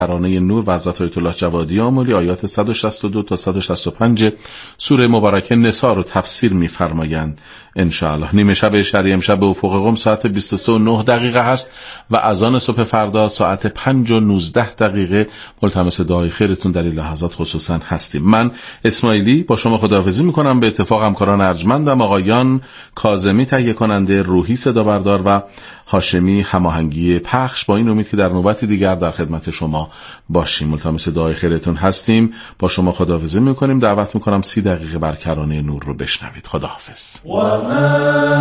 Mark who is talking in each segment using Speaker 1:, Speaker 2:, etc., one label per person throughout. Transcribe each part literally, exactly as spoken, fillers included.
Speaker 1: ترانه نور و حضرت آیت الله جوادی آملی آیات صد و شصت و دو تا صد و شصت و پنج سوره مبارکه نساء رو تفسیر می‌فرمایند ان شاء الله. نیمه شب شهری امشب به افق قم ساعت بیست و سه و نه دقیقه هست و اذان صبح فردا ساعت پنج و نوزده دقیقه. ملتمس دعای خیرتون در این لحظات خصوصا هستیم. من اسماعیلی با شما خداحافظی می‌کنم. به اتفاق همکاران ارجمندم آقایان کاظمی تهیه کننده، روحی صدا بردار و هاشمی هماهنگی پخش، با این امید که در نوبتی دیگر در خدمت شما باشیم. ملتمس دعای خیرتون هستیم. با شما خداحافظی میکنیم. دعوت میکنم سی دقیقه بر کرانه نور رو بشنوید. خداحافظ.
Speaker 2: و ما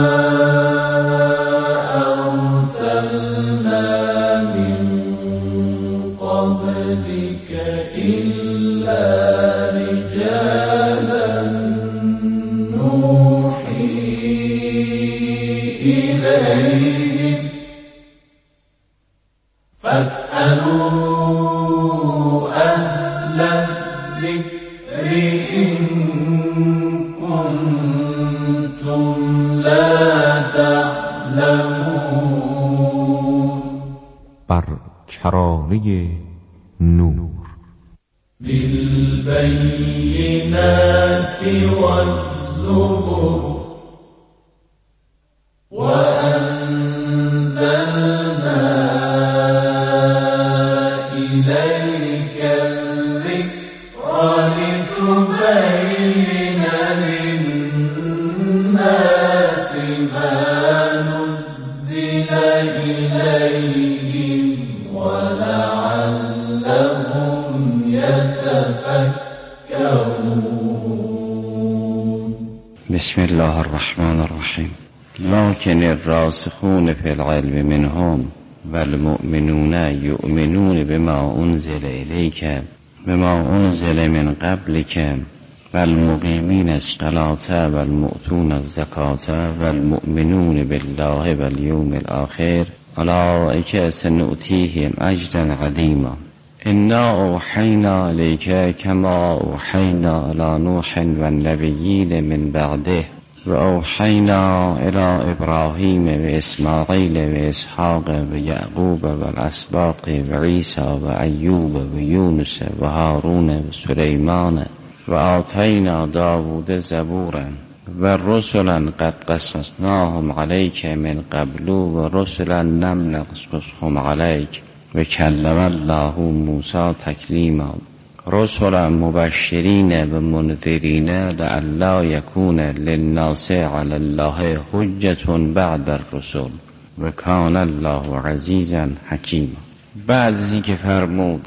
Speaker 2: ارسلنا من قبلك الا رجالا نوحی الیهم فاسألوا أهل الذكر إن كنتم لا تعلمون.
Speaker 3: بر کرانه نور
Speaker 2: بالبينات والزبر وأنزلنا إليك الذكر لتبين للناس ما نزل إليهم ولعلهم يتفكرون.
Speaker 4: بسم الله الرحمن الرحیم. لكن الراسخون في العلم منهم والمؤمنون يؤمنون بما أنزل إليك بما أنزل من قبلك والمقيمين الصلاة والمؤتون الزكاة والمؤمنون بالله واليوم الآخر أولئك سنؤتيهم أجرا عظيما. إنا أوحينا إليك كما أوحينا إلى نوح والنبيين من بعده وأوحينا إلى إبراهيم وإسماعيل وإسحاق ويعقوب والأسباط وعيسى وأيوب ويونس وهارون وسليمان وآتينا داود زبورا ورسلا قد قصصناهم عليك من قبل ورسلا لم نقصصهم عليك وكلم الله موسى تكليما. رسلا مبشرين ومنذرين لئلا يكون للناس على الله حجة بعد الرسل وكان الله عزيزا حكيما. بعد از اینکه فرمود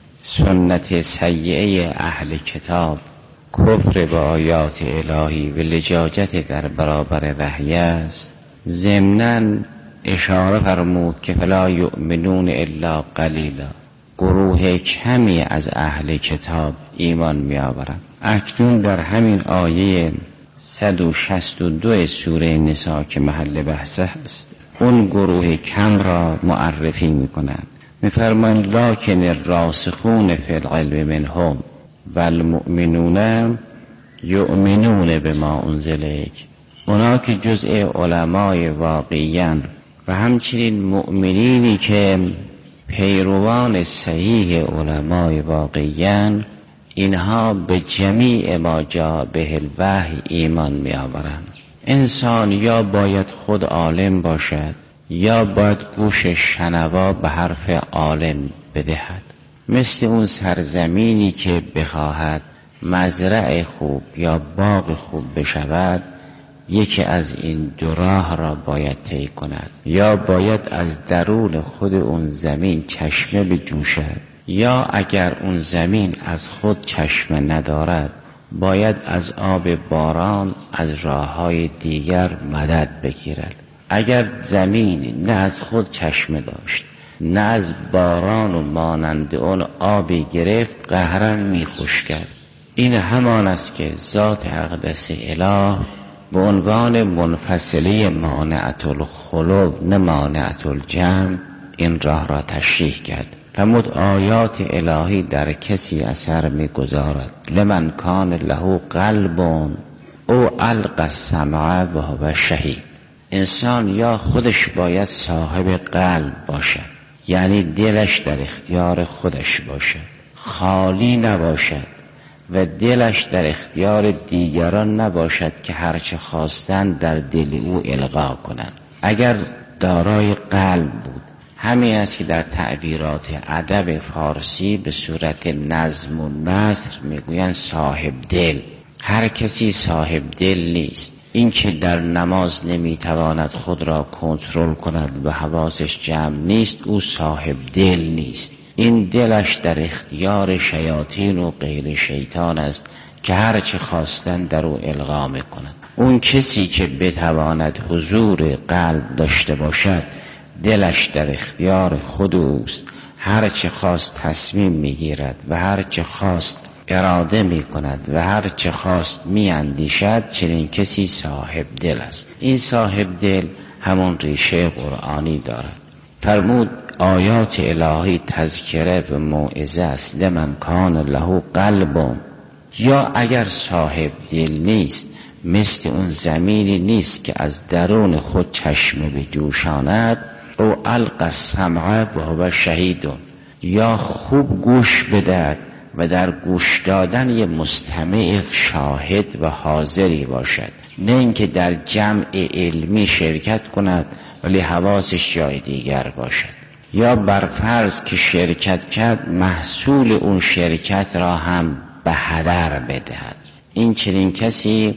Speaker 4: سنت سیئه اهل کتاب کفر با آیات الهی و لجاجت در برابر وحی است، ضمناً اشاره فرمود که فلا یؤمنون الا قلیلا، گروه کمی از اهل کتاب ایمان می آورند. اکنون در همین آیه صد و شصت و دو سوره نساء که محل بحث است، اون گروه کم را معرفی می کنند. می فرمایند لکن الراسخون فی العلم منهم والمؤمنون یؤمنون بما انزل الیک، اونا که جزء علمای واقعیان و همچنین مؤمنینی که پیروان صحیح علمای واقعیان، اینها به جمیع ما جاء به الوحی ایمان می آورند. انسان یا باید خود عالم باشد یا باید گوش شنوا به حرف عالم بدهد. مثل اون سرزمینی که بخواهد مزرعه خوب یا باغ خوب بشود، یکی از این دو راه را باید طی کند. یا باید از درون خود اون زمین چشمه بجوشد، یا اگر اون زمین از خود چشمه ندارد باید از آب باران از راههای دیگر مدد بگیرد. اگر زمین نه از خود چشمه داشت نه از باران و مانند اون آبی گرفت، قهرن می خشکد. این همان است که ذات اقدس اله به عنوان منفصله مانعت الخلو نه مانعت الجمع این راه را تشریح کرد. فرمود آیات الهی در کسی اثر می گذارد. لمن کان له قلب او القى السمع و هو شهید. انسان یا خودش باید صاحب قلب باشد یعنی دلش در اختیار خودش باشد، خالی نباشد و دلش در اختیار دیگران نباشد که هرچه خواستن در دل او القا کنند. اگر دارای قلب بود، همین است که در تعبیرات ادب فارسی به صورت نظم و نثر میگویند صاحب دل. هر کسی صاحب دل نیست. این که در نماز نمیتواند خود را کنترل کند و حواسش جمع نیست، او صاحب دل نیست. این دلش در اختیار شیاطین و غیر شیطان است که هر چه خواستن در او القا میکنند. اون کسی که بتواند حضور قلب داشته باشد، دلش در اختیار خود اوست، هر چه خواست تصمیم میگیرد و هر چه خواست اراده میکند و هر چه خواست میاندیشد، چنین کسی صاحب دل است. این صاحب دل همون ریشه قرآنی دارد. فرمود آیات الهی تذکره و موعظه است لمن کان له قلب. یا اگر صاحب دل نیست، مثل اون زمینی نیست که از درون خود چشمه بجوشاند، او القى السمع و هو شهید. یا خوب گوش بدهد و در گوش دادن یه مستمع شاهد و حاضری باشد، نه اینکه در جمع علمی شرکت کند ولی حواسش جای دیگر باشد. یا برفرض که شرکت کرد، محصول اون شرکت را هم به هدر بدهد. این چنین کسی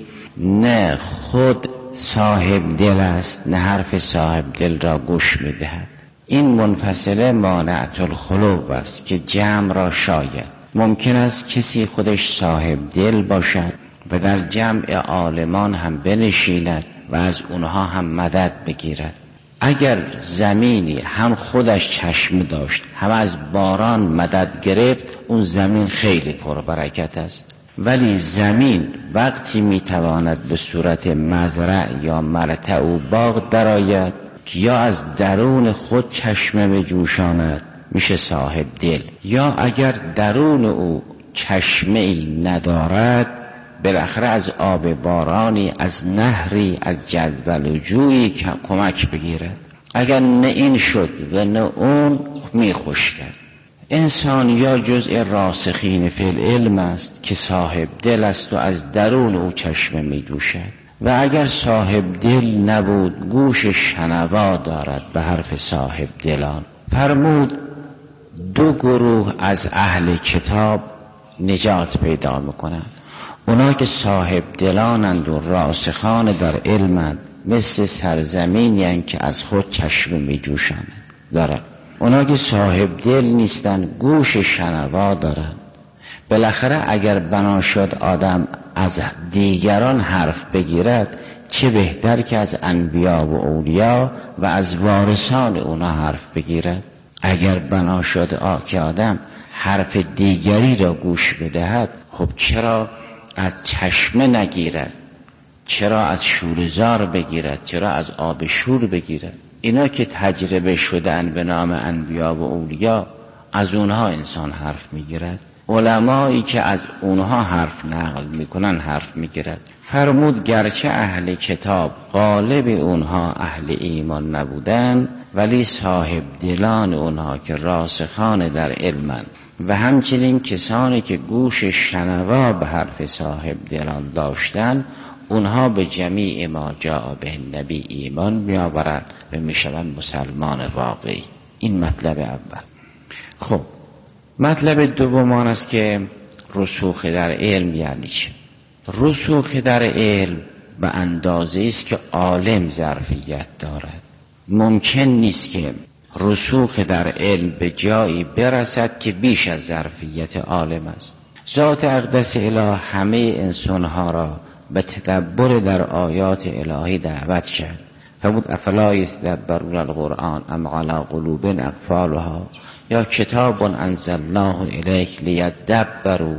Speaker 4: نه خود صاحب دل است، نه حرف صاحب دل را گوش میدهد. این منفصله مانعت الخلو است که جمع را شاید. ممکن است کسی خودش صاحب دل باشد و در جمع عالمان هم بنشیند و از اونها هم مدد بگیرد. اگر زمینی هم خودش چشم داشت، هم از باران مدد گرفت، اون زمین خیلی پربرکت است. ولی زمین وقتی میتواند به صورت مزرع یا مرتع و باغ درآید که یا از درون خود چشمه بجوشاند، میشه صاحب دل. یا اگر درون او چشمه ای ندارد، بالاخره از آب بارانی، از نهری، از جدول و جویی که کمک بگیرد. اگر نه این شد و نه اون، میخوش کرد. انسان یا جزء راسخین فی العلم است که صاحب دل است و از درون او چشمه می جوشد. و اگر صاحب دل نبود، گوش شنوا دارد به حرف صاحب دلان. فرمود دو گروه از اهل کتاب نجات پیدا میکنند. اونا که صاحب دلانند و راسخان در علمند، مثل سرزمینی هستند که از خود چشمه می جوشند دارند. اونا که صاحب دل نیستن، گوش شنوا دارن. بالاخره اگر بنا شد آدم از دیگران حرف بگیرد، چه بهتر که از انبیا و اولیا و از وارثان اونا حرف بگیرد. اگر بنا شد که آدم حرف دیگری را گوش بدهد، خب چرا از چشمه نگیرد؟ چرا از شورزار بگیرد؟ چرا از آب شور بگیرد؟ اینا که تجربه شدن به نام انبیا و اولیا، از اونها انسان حرف میگیرد. علمایی که از اونها حرف نقل میکنن حرف میگیرد. فرمود گرچه اهل کتاب غالب اونها اهل ایمان نبودن، ولی صاحب دلان اونها که راسخان در علمن و همچنین کسانی که گوش شنوا به حرف صاحب دلان داشتن، اونها به جمیع ما جاء به نبی ایمان میآورند و میشوند مسلمان واقعی. این مطلب اول. خب مطلب دوم آن است که رسوخ در علم یعنی چه؟ رسوخ در علم به اندازه است که عالم ظرفیت دارد. ممکن نیست که رسوخ در علم به جایی برسد که بیش از ظرفیت عالم است. ذات اقدس اله همه انسانها را به تدبر در آیات الهی دعوت کرد. فرمود افلا یتدبرون القرآن ام علی قلوب اقفالها، یا کتاب انزلناه الیک لیدبروا،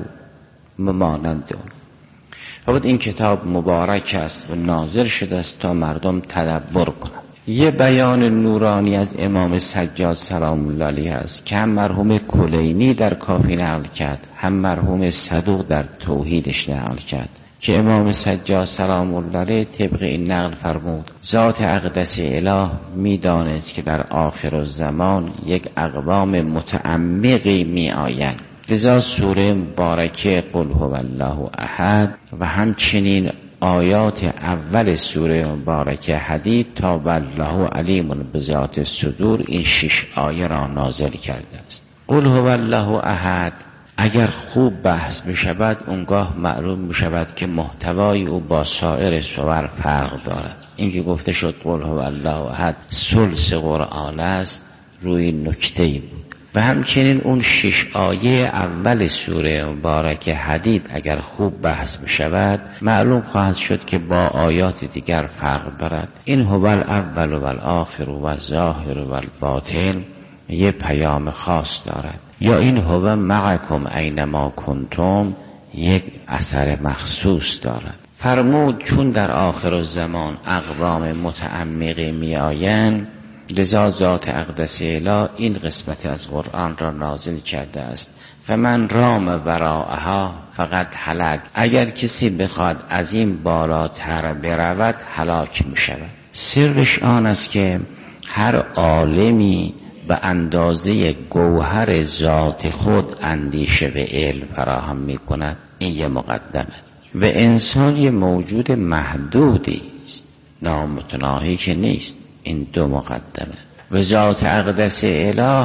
Speaker 4: مانند اون. فرمود این کتاب مبارک است و نازل شده است تا مردم تدبر کنند. یه بیان نورانی از امام سجاد سلام الله علیه است که هم مرحوم کلینی در کافی نقل کرد، هم مرحوم صدوق در توحیدش نقل کرد. که امام سجاد سلام الله علیه طبق این نقل فرمود ذات اقدس اله میدانست که در آخر الزمان یک اقوام متعمقی می آیند. لذا سوره مبارکه قل هو الله احد و همچنین آیات اول سوره مبارکه حدید تا والله علیم بذات الصدور این شش آیه را نازل کرده است. قل هو الله احد اگر خوب بحث بشود اونگاه معلوم بشود که محتوای او با سایر سور فرق دارد. اینکه گفته شد قل هو الله احد ثلث قرآن است روی نکته‌ای بود. و همچنین اون شش آیه اول سوره مبارکه حدید اگر خوب بحث بشود معلوم خواهد شد که با آیات دیگر فرق دارد. این هو الاول و الاخر و الظاهر و الباطن یه پیام خاص دارد، یا این هو معکم اینما کنتم یک اثر مخصوص دارد. فرمود چون در آخر الزمان اقوام متعمقی می آیند لذا ذات اقدس اله این قسمت از قرآن را نازل کرده است. فمن رام وراءها فقط هلک، اگر کسی بخواد از این بالاتر برود هلاک می شود. سرش آن است که هر عالمی به اندازه گوهر ذات خود اندیشه به علم فراهم می کند. این یه مقدمه. و انسان یه موجود محدودی است، نامتناهی که نیست. این دو مقدمه. و ذات اقدس اله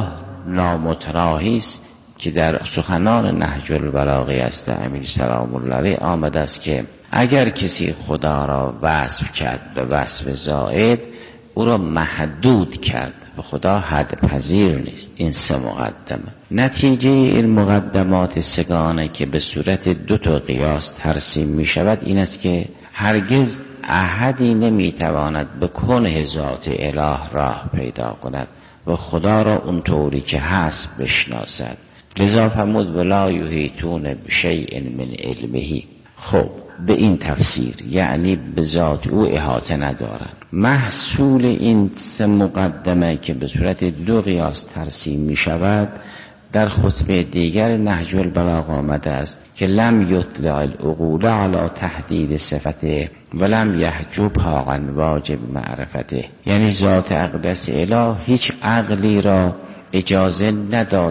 Speaker 4: نامتناهی است که در سخنان نهج البلاغه است امیر سلام الله علیه آمده است که اگر کسی خدا را وصف کرد به وصف زائد او را محدود کرد و خدا حد پذیر نیست. این سه مقدمه. نتیجه این مقدمات سگانه که به صورت دو تا قیاس ترسیم می شود این است که هرگز احدی نمیتواند به کنه ذات اله راه پیدا کند و خدا را اونطوری که هست بشناسد. لذا فرمود ولا یحیطون بشیء من علمه. خب به این تفسیر یعنی به ذات او احاطه ندارند. محصول این سه مقدمه که به صورت دو قیاس ترسیم می شود در خطبه دیگر نهج البلاغه آمده است که لم یطلع العقول علی تحدید صفته ولم یحجبها عن واجب معرفته. یعنی ذات اقدس اله هیچ عقلی را اجازه نداد،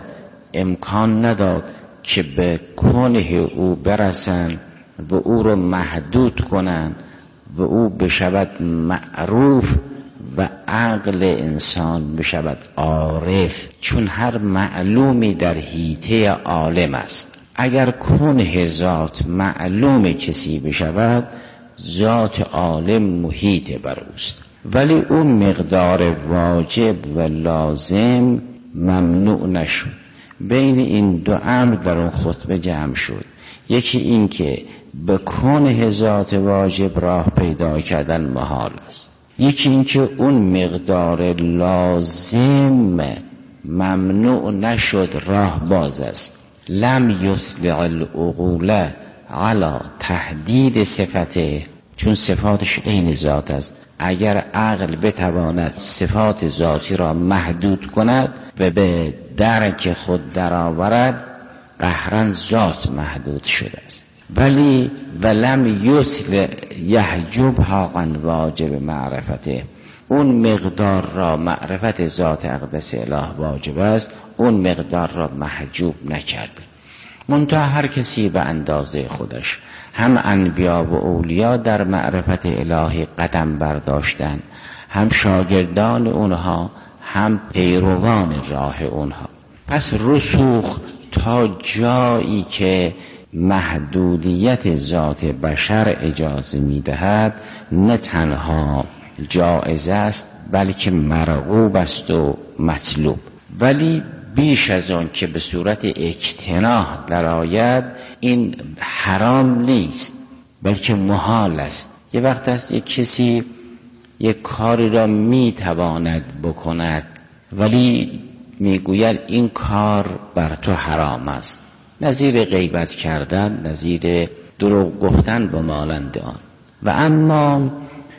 Speaker 4: امکان نداد که به کنه او برسن و او را محدود کنند و او بشود معروف و عقل انسان بشود عارف، چون هر معلومی در حیطه عالم است. اگر کنه ذات معلوم کسی بشود ذات عالم محیط بر اوست، ولی اون مقدار واجب و لازم ممنوع نشد. بین این دو امر در اون خطبه جمع شد. یکی این که به کنه ذات واجب راه پیدا کردن محال است، یکی این که اون مقدار لازم ممنوع نشد، راه باز است. لم یطلع العقول علی تحدید صفته، چون صفاتش عین ذات است. اگر عقل بتواند صفات ذاتی را محدود کند و به درک خود درآورد قهرا ذات محدود شده است. ولی ولم یطلع یحجبها عن واجب معرفته، اون مقدار را معرفت ذات اقدس اله واجب است، اون مقدار را محجوب نکرده. منتها هر کسی به اندازه خودش، هم انبیا و اولیا در معرفت الهی قدم برداشتن، هم شاگردان اونها هم پیروان راه اونها. پس رسوخ تا جایی که محدودیت ذات بشر اجازه میدهد نه تنها جایز است بلکه مرغوب است و مطلوب. ولی بیش از آن که به صورت اکتناح درآید این حرام نیست بلکه محال است. یه وقت است یک کسی یک کاری را میتواند بکند ولی میگوید این کار بر تو حرام است، نظیر غیبت کردن، نظیر دروغ گفتن به مانند آن. و اما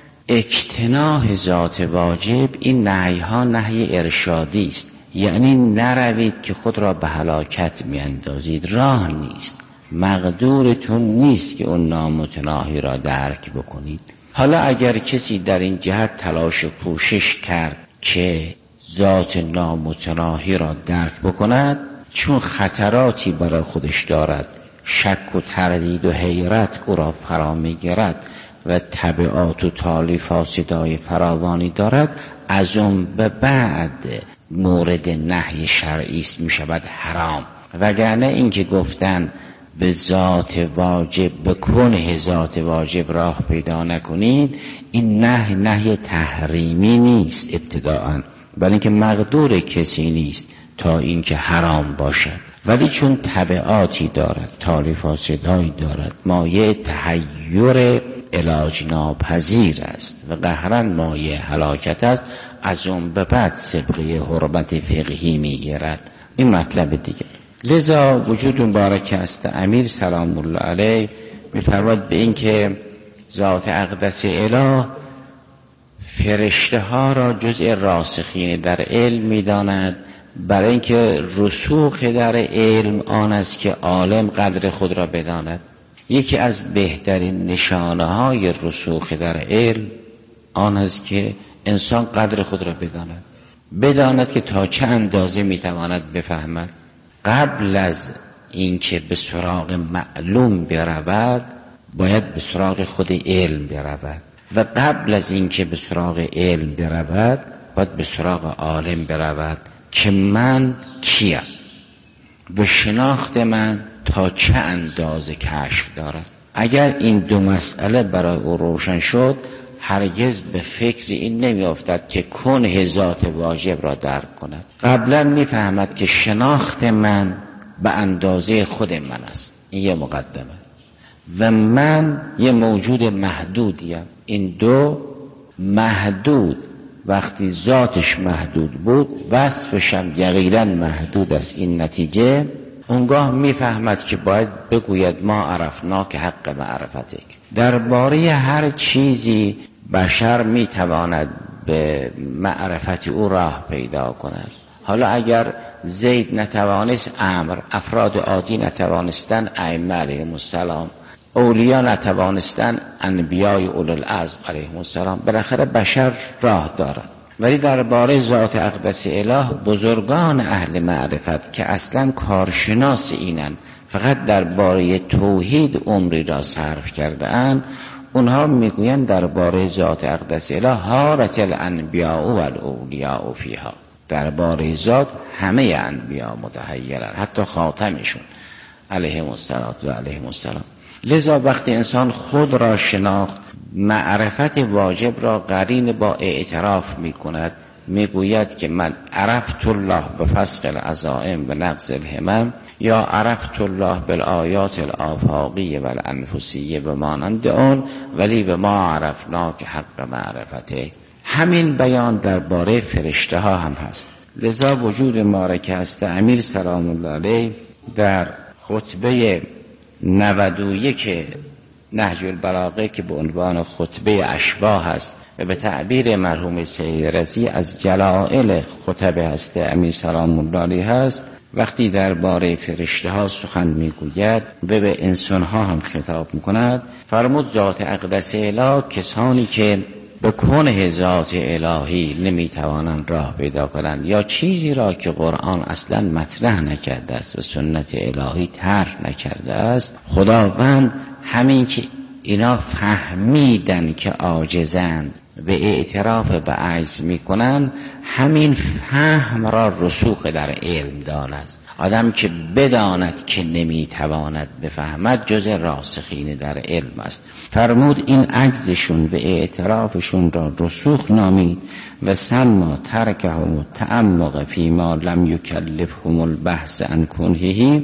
Speaker 4: اکتناح ذات واجب این نهی ها نهی ارشادی است، یعنی نروید که خود را به هلاکت میاندازید، راه نیست. مقدورتون نیست که اون نامتناهی را درک بکنید. حالا اگر کسی در این جهت تلاش و کوشش کرد که ذات نامتناهی را درک بکند، چون خطراتی برای خودش دارد، شک و تردید و حیرت او را فرا می‌گیرد و تبعات و تالیفات صدای فراوانی دارد، از اون به بعد مورد نهی شرعی است، می‌شود حرام. وگرنه این که گفتن به ذات واجب، به کنه ذات واجب راه پیدا نکنید، این نهی نهی تحریمی نیست ابتداءً، بلکه اینکه مقدور کسی نیست تا اینکه حرام باشد، ولی چون تبعاتی دارد، تالیفات صدایی دارد، مایه تحیر علاج ناپذیر است و قهراً مایه هلاکت است، از اون به بعد سابقه حرمت فقهی میگیرد. این مطلب دیگر. لذا وجود مبارک است امیر سلام الله علیه می‌فرماید به این که ذات اقدس اله فرشته ها را جزء راسخین در علم می‌داند، برای اینکه رسوخ در علم آن است که عالم قدر خود را بداند. یکی از بهترین نشانه های رسوخ در علم آن است که انسان قدر خود را بداند، بداند که تا چه اندازه میتواند بفهمد. قبل از اینکه به سراغ معلوم برود باید به سراغ خود علم برود، و قبل از اینکه به سراغ علم برود باید به سراغ عالم برود که من کیم و شناخت من تا چه اندازه کشف دارد. اگر این دو مسئله برای او روشن شد، هرگز به فکر این نمی افتد که کنه ذات واجب را درک کند. قبلا می فهمد که شناخت من به اندازه خود من است، این یه مقدمه، و من یه موجود محدودیم. این دو محدود وقتی ذاتش محدود بود، وصفش هم یقینا محدود است. این نتیجه اونگاه میفهمد که باید بگوید ما عرفنا که حق معرفتک. درباره هر چیزی بشر میتواند به معرفت او راه پیدا کند. حالا اگر زید نتوانست امر، افراد عادی نتوانستن ائمه علیهم السلام، اولیا نتوانستن انبیای اولوالعزم علیهم السلام، بالاخره بشر راه دارد. ولی درباره ذات اقدس اله بزرگان اهل معرفت که اصلا کارشناس اینن، فقط درباره توحید عمری را صرف کرده اند، اونها میگویند درباره ذات اقدس اله حارت الانبیاء و الاولیاء فیها. درباره ذات همه انبیا متحیرن، حتی خاتمشون علیهم السلام و علیهم السلام. لذا وقتی انسان خود را شناخت، معرفت واجب را قرین با اعتراف می کند، می گوید که من عرفت الله بفسق العزائم و نقض الهمم، یا عرفت الله بالآیات الآفاقی و الانفسیه و مانند آن، ولی به ما عرفنا که حق معرفته. همین بیان درباره فرشته ها هم هست. لذا وجود مبارک است امیر سلام الله علیه در خطبه نود و یک نهج البلاغه که به عنوان خطبه اشباح است و به تعبیر مرحوم سید رضی از جلائل خطبه است امیر سلام الله علیه هست، وقتی درباره فرشته ها سخن میگوید و به انسان ها هم خطاب میکند، فرمود ذات اقدس اله کسانی که به کنه ذات الهی نمیتوانند راه پیدا کنند، یا چیزی را که قرآن اصلا مطرح نکرده است و سنت الهی طرح نکرده است، خداوند همین که اینا فهمیدن که عاجزند و اعتراف به عجز میکنن، همین فهم را رسوخ در علم داند. آدم که بداند که نمیتواند بفهمد جز راسخین در علم است. فرمود این عجزشون و اعترافشون را رسوخ نامید و سما ترکهم تعمق فیما لم یکلفهم البحث عن کنهه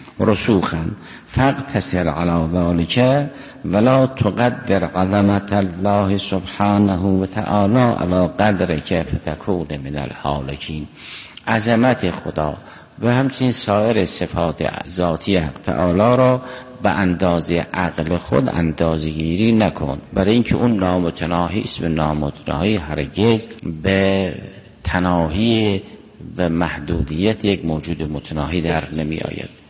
Speaker 4: رسوخا فاقتصر علی ذلك ولا تقدر عظمت الله سبحانه و تعالی علی قدرک فتکون من الهالکین. عظمت خدا و همچنین سایر صفات ذاتی حق تعالی را به اندازه عقل خود اندازه گیری نکن، برای اینکه اون نامتناهی است و نامتناهی هرگز به تناهی و محدودیت یک موجود متناهی در نمی آید.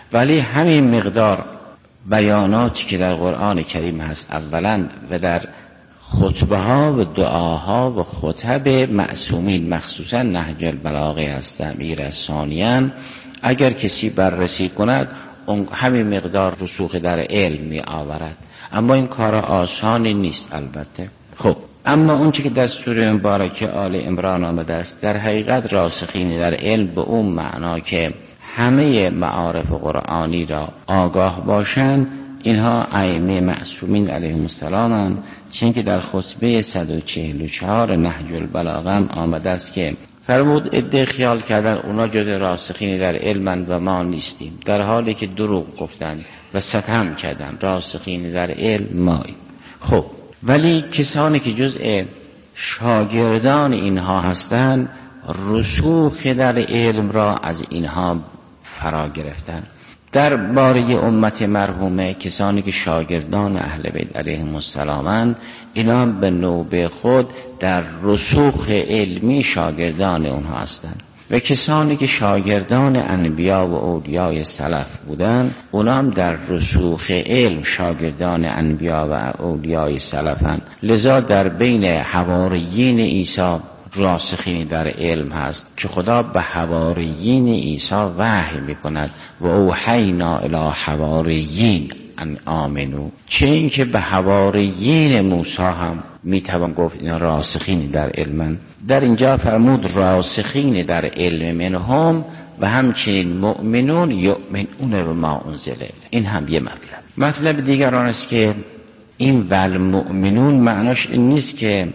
Speaker 4: ولی همین مقدار بیاناتی که در قرآن کریم هست اولا و در خطبه ها و دعاها و خطب معصومین مخصوصا نهج البلاغه هستند میگیره. ثانیاً اگر کسی بررسی کند اون همین مقدار رسوخ در علم می آورد، اما این کار آسانی نیست البته. خب اما اون چی که در سوره مبارکه آل عمران آمده است در حقیقت راسخین در علم به اون معنا که همه معارف قرآنی را آگاه باشند، اینها ائمه معصومین علیهم السلام، چون که در خطبه صد و چهل و چهار نهج البلاغه آمده است که فرمود عده خیال کردن اونا جز راسخین در علم و ما نیستیم، در حالی که دروغ گفتند و ستم کردند. راسخین در علم ماییم. خب ولی کسانی که جزء شاگردان اینها هستند رسوخ در علم را از اینها فرا گرفتن. در باره امت مرحومه کسانی که شاگردان اهل بیت علیهم السلام، اینا به نوبه خود در رسوخ علمی شاگردان اونها هستند و کسانی که شاگردان انبیا و اولیای سلف بودند اونا هم در رسوخ علم شاگردان انبیا و اولیای سلفند. لذا در بین حواریین عیسی راسخین در علم هست که خدا به حواریین عیسی وحی میکند و اوحینا الی حواریین ان آمنو، چه این که به حواریین موسی هم میتوان گفت اینا راسخین در علم. در اینجا فرمود راسخین در علم منهم و همچنین مؤمنون یؤمنون بما انزل الیه. این هم یه مطلب. مطلب دیگر آن است که این والمؤمنون معناش این نیست که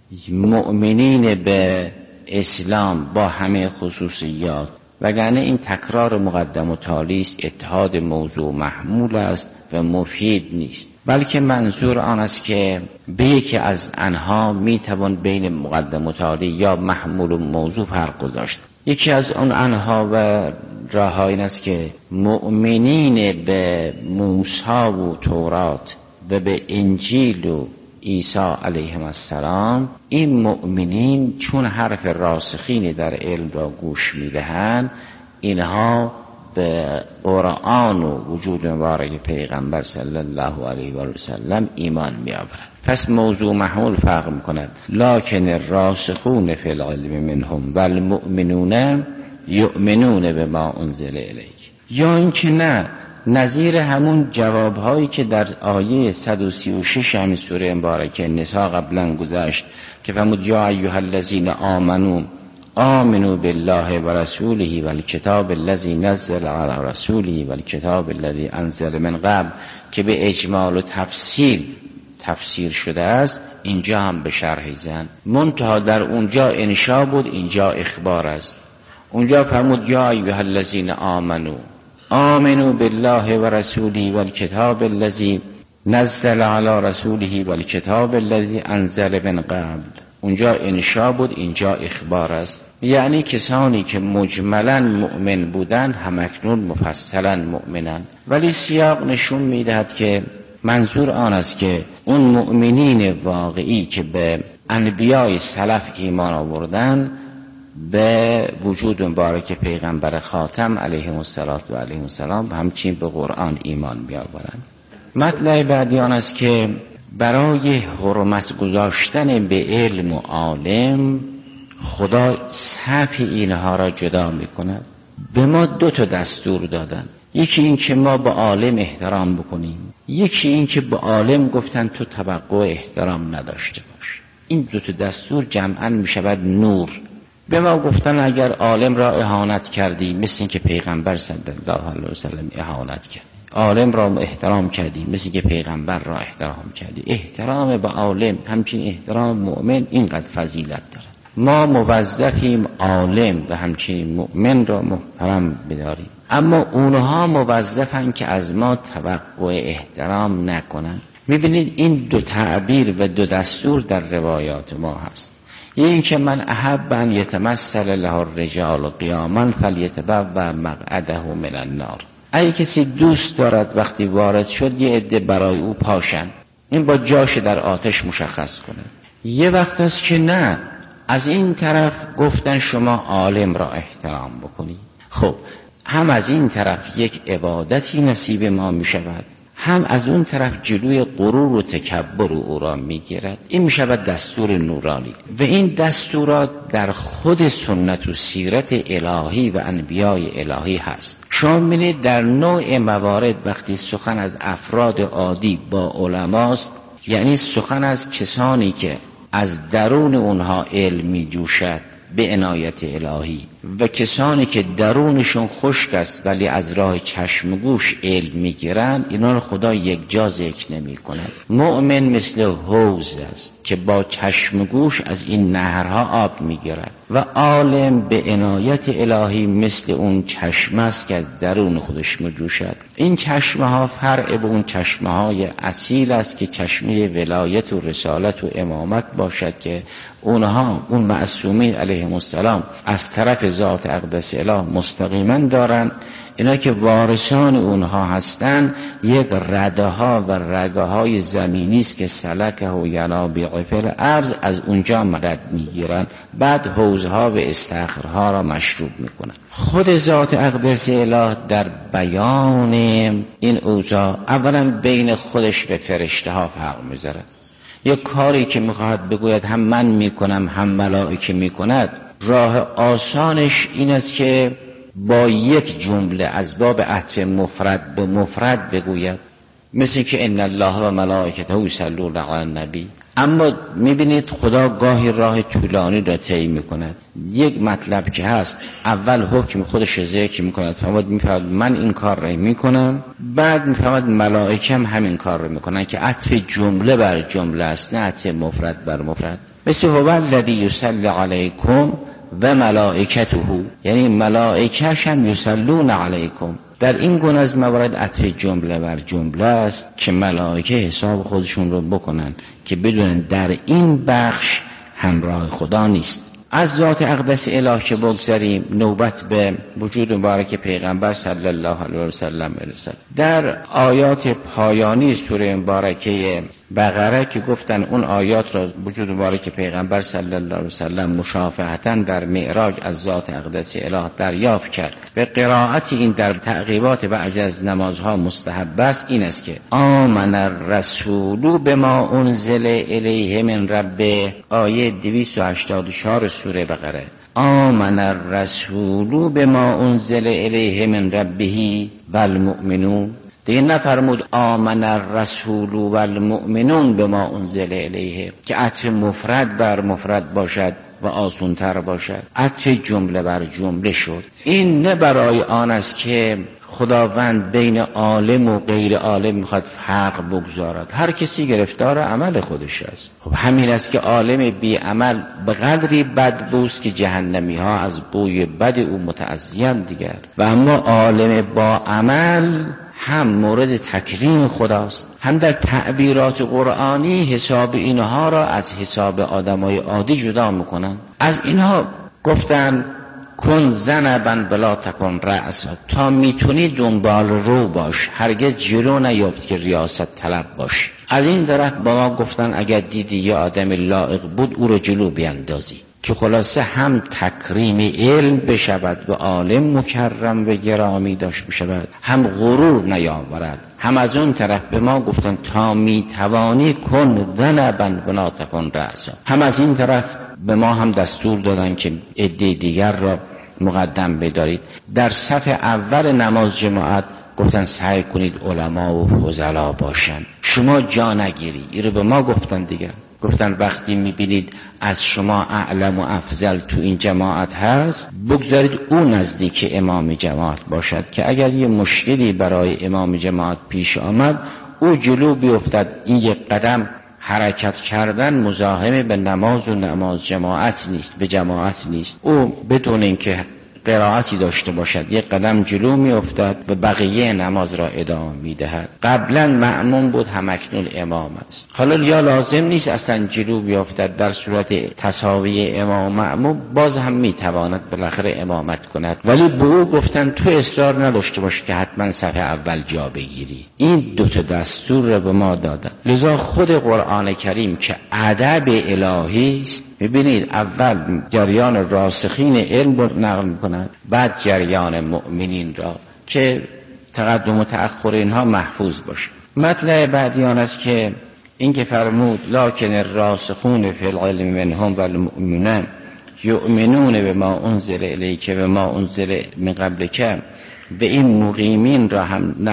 Speaker 4: مؤمنین به اسلام با همه خصوصیات، وگرنه این تکرار مقدم و تالی است، اتحاد موضوع محمول است و مفید نیست، بلکه منظور آن است که به یکی از آنها میتوان بین مقدم و تالی یا محمول و موضوع فرق گذاشت. یکی از اون آنها و راه‌ها این است که مؤمنین به موسی و تورات و به انجیل و عیسی علیه السلام، این مؤمنین چون حرف راسخین در علم را گوش میدهند، اینها به قرآن و وجود مبارک پیغمبر صلی الله علیه و سلم ایمان میآورند. پس موضوع محمول فرق میکند. لکن الراسخون فی العلم منهم والمؤمنون یؤمنون بما انزل الیک. یا اینکه نه، نظیر همون جوابهایی که در آیه صد و سی و شش همین سوره مبارکه نساء قبلا گذشت که فرمود یا ایها الذین آمنوا آمنوا بالله و رسوله و الکتاب الذی نزل علی رسوله و الکتاب الذی انزل من قبل، که به اجمال و تفصیل تفسیر شده است. اینجا هم به شرح زن منتها در اونجا انشا بود، اینجا اخبار است. اونجا فرمود یا ایها الذین آمنوا آمنوا بالله و رسوله و الکتاب الذی نزل علی رسوله و الکتاب الذی انزل من قبل. اونجا انشا بود، اینجا اخبار است. یعنی کسانی که مجملا مؤمن بودن همکنون مفصلا مؤمنن، ولی سیاق نشون میدهد که منظور آن است که اون مؤمنین واقعی که به انبیای سلف ایمان آوردن به وجود مبارک پیغمبر خاتم علیه الصلات و علیه السلام و همچنین به قرآن ایمان بیاورند. مطلب بعدی آن است که برای حرمت گذاشتن به علم و عالم خدا صف اینها را جدا می کند. به ما دو تا دستور دادن، یکی این که ما به عالم احترام بکنیم، یکی این که به عالم گفتن تو توقع احترام نداشته باش. این دو تا دستور جمعاً می شود نور. به ما گفتن اگر عالم را اهانت کردی مثل این که پیغمبر صلی الله علیه و سلم اهانت کرد، عالم را احترام کردی مثل که پیغمبر را احترام کردی. احترام به عالم همچنین احترام مؤمن اینقدر فضیلت دارد. ما موظفیم عالم و همچنین مؤمن را محترم بداریم، اما اونها موظفن که از ما توقع احترام نکنن. میبینید این دو تعبیر و دو دستور در روایات ما هست. این که من احب ان یتمثل له الرجال قیاما فلیتبوأ مقعده من النار. اگه کسی دوست دارد وقتی وارد شد یه عده برای او پاشن، این با جاش در آتش مشخص کنه. یه وقت است که نه، از این طرف گفتن شما عالم را احترام بکنی. خب هم از این طرف یک عبادتی نصیب ما می شود، هم از اون طرف جلوی غرور و تکبر او را می گیرد. این می شود دستور نورانی و این دستورات در خود سنت و سیرت الهی و انبیای الهی هست. شما می‌بینید در نوع موارد وقتی سخن از افراد عادی با علماست، یعنی سخن از کسانی که از درون اونها علم می جوشد به عنایت الهی و کسانی که درونشون خشک است ولی از راه چشم و گوش علم میگیرن، اینا رو خدا یک جا ذکر نمی کند. مؤمن مثل حوض است که با چشم و گوش از این نهرها آب میگیرد و عالم به عنایت الهی مثل اون چشمه است که از درون خودش میجوشد. این چشمه ها فرع به اون چشمه های اصیل است که چشمه ولایت و رسالت و امامت باشد که اونها اون معصومین علیهم السلام از طرف ذات اقدس اله مستقیما دارن. اینا که وارثان اونها هستن یک رده ها و رگه های زمینی است که سلکه و ینابیع فی الارض، از اونجا مدد میگیرن، بعد حوضها و استخرها را مشروب میکنن. خود ذات اقدس اله در بیان این اوضاع اولا بین خودش به فرشته ها فرق میذاره. یک کاری که میخواهد بگوید هم من میکنم هم ملائکه میکند، راه آسانش این است که با یک جمله از باب عطف مفرد به مفرد بگوید، مثل که ان الله و ملائکته یصلون علی النبی. اما میبینید خدا گاهی راه طولانی را طی میکند. یک مطلب که هست اول حکم خودش ذکر میکند، فهمد میفهمد من این کار را میکنم، بعد میفهمد ملائکه هم همین کار را میکنن که عطف جمله بر جمله است، نه عطف مفرد بر مفرد. مثل هو الذی یصلی علیکم و ملائکته، یعنی ملائکه‌ش هم یصلون علیکم. در این گونه از موارد عطف جمله بر جمله است که ملائکه حساب خودشون رو بکنن که بدونن در این بخش همراه خدا نیست. از ذات اقدس اله که بگذاریم، نوبت به وجود مبارک پیغمبر صلی الله علیه و سلم برسد. در آیات پایانی سوره مبارکه بقره که گفتن اون آیات را وجود مبارک پیغمبر صلی الله علیه و سلم مشافهتاً در معراج از ذات اقدس اله دریافت کرد. به قرائت این در تعقیبات بعضی از نمازها مستحب است این است که آمن الرسول بما انزل الیه من ربه، آیه دویست و هشتاد و چهار سوره بقره. آمن الرسول بما انزل الیه من ربه والمؤمنون. دیگه نفرمود آمن الرسول والمؤمنون بما انزل الیه که عطف مفرد بر مفرد باشد و آسان‌تر باشد، عطف جمله بر جمله شد. این نه برای آن است که خداوند بین عالم و غیر عالم میخواد فرق بگذارد. هر کسی گرفتار عمل خودش است. خب همین است که عالم بی عمل به قدری بدبوست که جهنمی ها از بوی بد او متعذیان دیگر، و اما عالم با عمل هم مورد تکریم خداست، هم در تعبیرات قرآنی حساب اینها را از حساب آدمای عادی جدا میکنن. از اینها گفتن کن ذنبا بلا تکن رأسا، تا میتونی دنبال رو باش، هرگز جلو نیافت که ریاست طلب باش. از این طرف با ما گفتن اگر دیدی یه آدم لایق بود او رو جلو بیندازی، که خلاصه هم تکریم علم بشود و عالم مکرم و گرامی داشت بشود، هم غرور نیاورد. هم از اون طرف به ما گفتن تا میتوانی کن ذنبا بلا تکن رأسا. هم از این طرف به ما هم دستور دادن که عده دیگر را مقدم بدارید. در صف اول نماز جماعت گفتن سعی کنید علما و فضلا باشن، شما جا نگیری. این رو به ما گفتن دیگر. گفتن وقتی میبینید از شما اعلم و افضل تو این جماعت هست، بگذارید او نزدیک امام جماعت باشد که اگر یه مشکلی برای امام جماعت پیش آمد او جلو بیفتد. این یک قدم حرکت کردن مزاحم به نماز و نماز جماعت نیست، به جماعت نیست. او بدون اینکه قرائتی داشته باشد یک قدم جلو می افتد و بقیه نماز را ادامه می دهد. قبلا مأموم بود، همکنون امام است. حالا یا لازم نیست اصلا جلو بیافتد، در صورت تساوی امام و مأموم باز هم می تواند بالاخره امامت کند، ولی به او گفتن تو اصرار نداشته باش که حتما صف اول جا بگیری. این دوتا دستور را به ما دادن. لذا خود قرآن کریم که ادب الهی است ببینید اول جریان راسخین علم رو نقل میکنند، بعد جریان مؤمنین را که تقدم و تأخر اینها محفوظ باشه. مطلب بعدی آن است که این که فرمود لکن الراسخون فی العلم منهم والمؤمنون یؤمنون بما انزل الیک و ما انزل من قبلک، به این مقیمین را هم